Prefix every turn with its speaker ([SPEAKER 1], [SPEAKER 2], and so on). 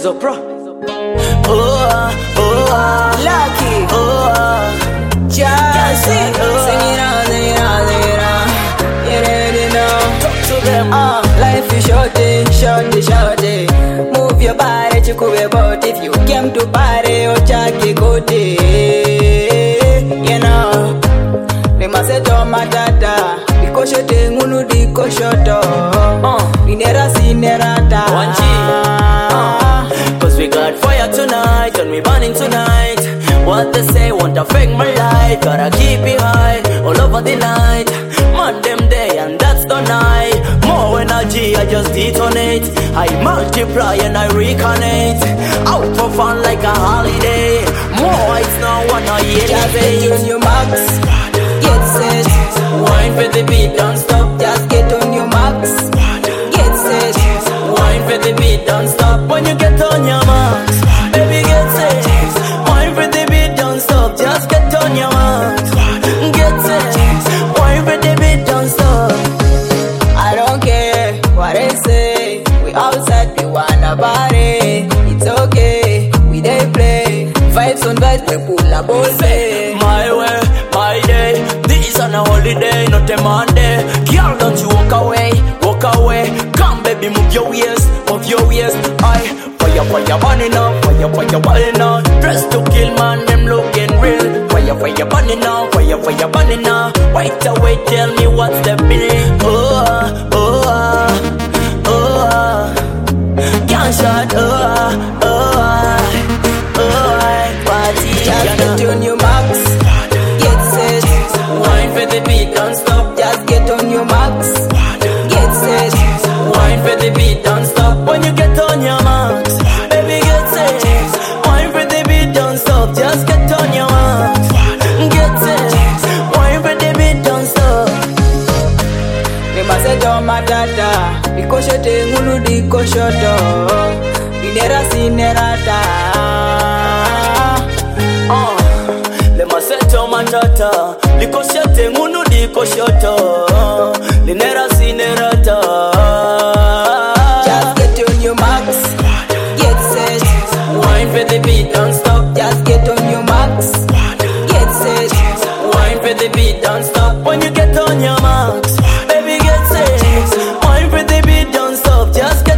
[SPEAKER 1] Lizzo Pro. Lucky. Just sing it out, sing it out, sing it out. You ready now? Talk to them. Life is shorty, shorty, shorty. Move your body, chukue body. If you came to party, ochaki kote. You know, they must say to matata. Dikoshote ngunu dikoshoto. Inera sinerata. Cause we got fire tonight, and we burning tonight. What they say, won't affect my life. Gotta keep it high, all over the night. Man them day, and that's the night. More energy, I just detonate. I multiply and I reconnect. Out for fun like a holiday. More it's now wanna hear just get on your marks, get set. Wine for the beat, don't stop. Just get on your marks, get set. Wine for the beat, don't stop. When you get on your marks, baby get set. Wine for the beat, don't stop. Just get on your marks, get set. Wine for the beat, don't stop. I don't care what they say. We outside, we wanna party. It's okay, we they play. Vibes on vibes, we pull a ball play. My way, my day. This is on a holiday, not a Monday. Girl, don't you walk away, walk away. Come baby, move your waist, move your waist. Fire burning up, fire burning up. Dress to kill man, them looking real. Fire burning up, fire burning up. Wait away, tell me what's the bill. Gunshot, party. Just get on your marks, get set. Wine for the beat, don't stop. Just get on your marks, get set. Wine for the beat, don't stop. When you get on your marks, baby get set. Wine for the beat, don't stop. Just get on your marks, get set. Wine for the beat, don't stop. They must say don't matata. Dikoshote ngunu dikoshoto. Inera sinerata. They must say don't matata. Dikoshote ngunu dikoshoto. Inera sinerata. Just get on your marks, get set. Wine for the beat, don't stop. Just get on your marks, get set. Wine for the beat, don't stop. When you get on your marks, baby get set. Wine for the beat, don't stop. Just get